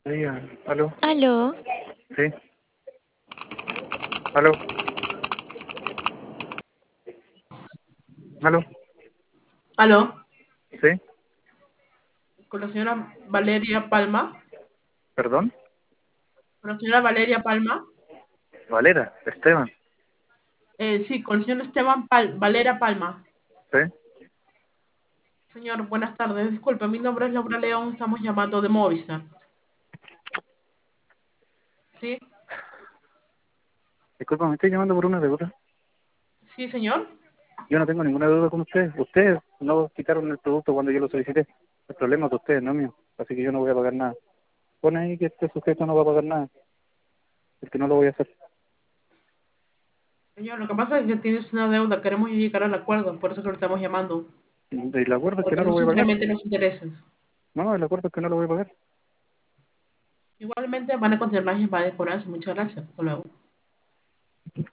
Aló, Aló, sí, aló, aló, Aló, sí, con la señora Valeria Palma. perdón, Con la señora Valeria Palma. Valera, Esteban, Sí, con el señor Esteban Valera Palma. sí, Señor, buenas tardes. Disculpe, mi nombre es Laura León. Estamos llamando de Movistar. ¿Sí? disculpa, me estoy llamando por una deuda. ¿Sí, señor? Yo no tengo ninguna deuda con ustedes. Ustedes no quitaron el producto cuando yo lo solicité. El problema es de ustedes, no mío. Así que yo no voy a pagar nada. Pone ahí que este sujeto no va a pagar nada, porque no lo voy a hacer. Señor, lo que pasa es que tienes una deuda. Queremos llegar al acuerdo. Por eso que lo estamos llamando. Y el acuerdo es que Porque no lo no voy a se pagar. incrementen los intereses. No, el acuerdo es que no lo voy a pagar. Igualmente van a continuar las llamadas de cobranza. Muchas gracias. Hasta luego.